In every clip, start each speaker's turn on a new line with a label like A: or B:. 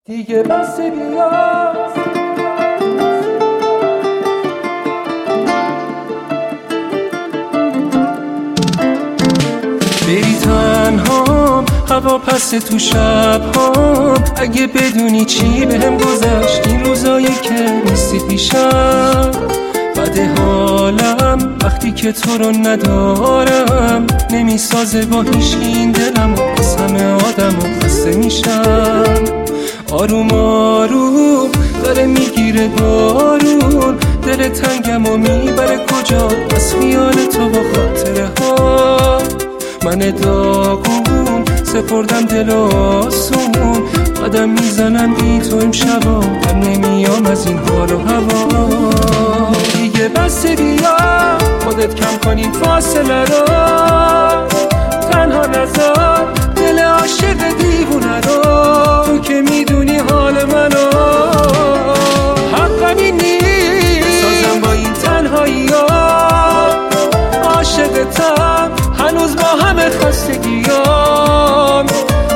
A: دیگه بس بیاس بری تنهام هوا پس تو شبهام، اگه بدونی چی بهم گذشت این روزایی که نیستی پیشم. بده حالم وقتی که تو رو ندارم، نمیسازه با هیچ این دلم و از همه آدم و خسته میشم. آروم آروم داره میگیره بارون، دل تنگم و میبره کجا از خیال تو با خاطره ها. من داغون سپردم دل آسون، قدم میزنم بی تو امشبا، من نمیام از این حال و هوا. دیگه بس بیا خودت کم کنی فاصله رو، تنها نذار دل عاشق دیوونه رو. تو که میدونی حال منو، حقم این نیست بسازم با این تنهایی ها. عاشقتم هنوز با همه خستگیام.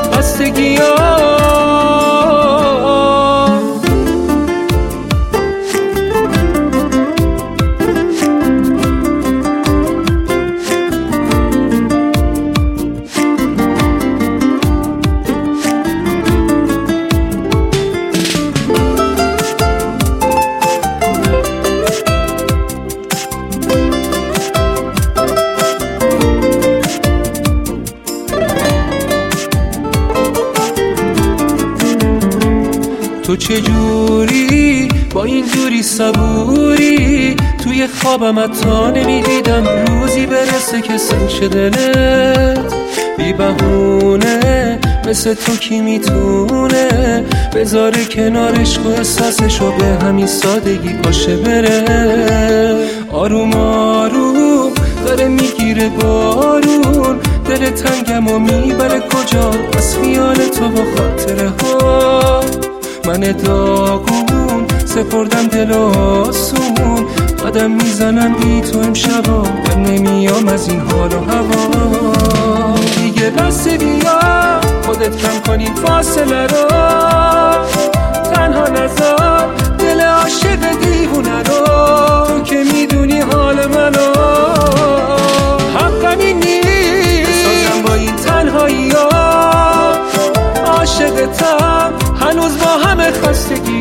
A: تو چجوری با این دوری صبوری؟ توی خوابم حتی نمیدیدم روزی برسه که سنگ شه دلت. بی بهونه مثل تو کی میتونه بذاره کنارش و احساسشو به همین سادگی پاشه بره. آروم آروم داره میگیره بارون، دل تنگم و میبره کجا از خیال تو با خاطره ها. من داغون سپردم دل آسون، قدم میزنم بی تو امشبا، من نمیام از این حال و هوا. دیگه بس بیا خودت کم کنی فاصله رو، تنها نذار دل عاشق دیوونه رو. تو که میدونی حال منو، حقم این نیست بسازم با این تنهایی ها. عاشقتم هنوز با همه خستگی